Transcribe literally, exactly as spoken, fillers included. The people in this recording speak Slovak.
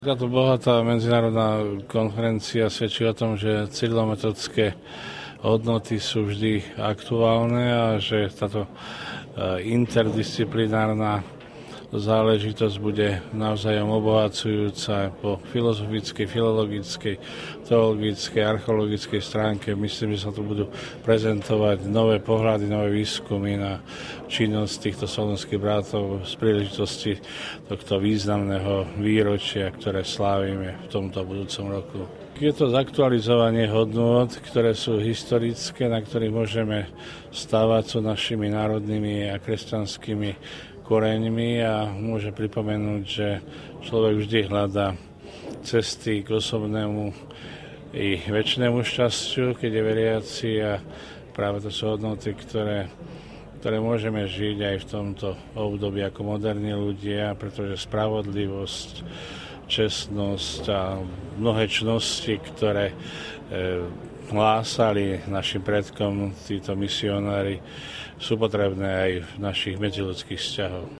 Táto bohatá medzinárodná konferencia svedčí o tom, že cyrilometodické hodnoty sú vždy aktuálne a že táto interdisciplinárna záležitosť bude navzájom obohacujúca po filozofickej, filologickej, teologickej, archeologickej stránke. Myslím, že sa tu budú prezentovať nové pohľady, nové výskumy na činnosť týchto slovenských bratov z príležitosti tohto významného výročia, ktoré slávime v tomto budúcom roku. Je to zaktualizovanie hodnôt, ktoré sú historické, na ktorých môžeme stávať sú našimi národnými a kresťanskými koreňmi a môže pripomenúť, že človek vždy hľadá cesty k osobnému i večnému šťastiu, keď je veriaci, a práve to sú hodnoty, ktoré, ktoré môžeme žiť aj v tomto období ako moderní ľudia, pretože spravodlivosť, čestnosť a mnohé čnosti, ktoré e, hlásali našim predkom títo misionári, sú potrebné aj v našich medziľudských vzťahoch.